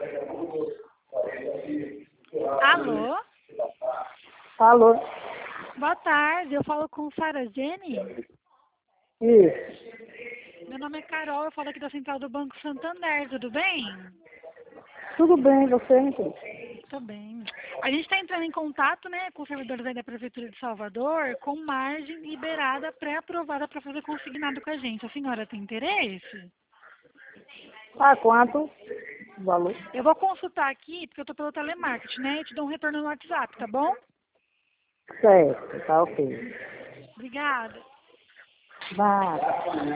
Alô? Alô? Boa tarde, eu falo com Sara Jenny. Isso. Meu nome é Carol, eu falo aqui da Central do Banco Santander, tudo bem? Tudo bem, você? Tô bem. A gente está entrando em contato, né, com os servidores aí da Prefeitura de Salvador, com margem liberada, pré-aprovada para fazer consignado com a gente. A senhora tem interesse? Ah, quanto? O valor? Eu vou consultar aqui, porque eu tô pelo telemarketing, né, e te dou um retorno no WhatsApp, tá bom? Certo, tá ok. Obrigada. Vai.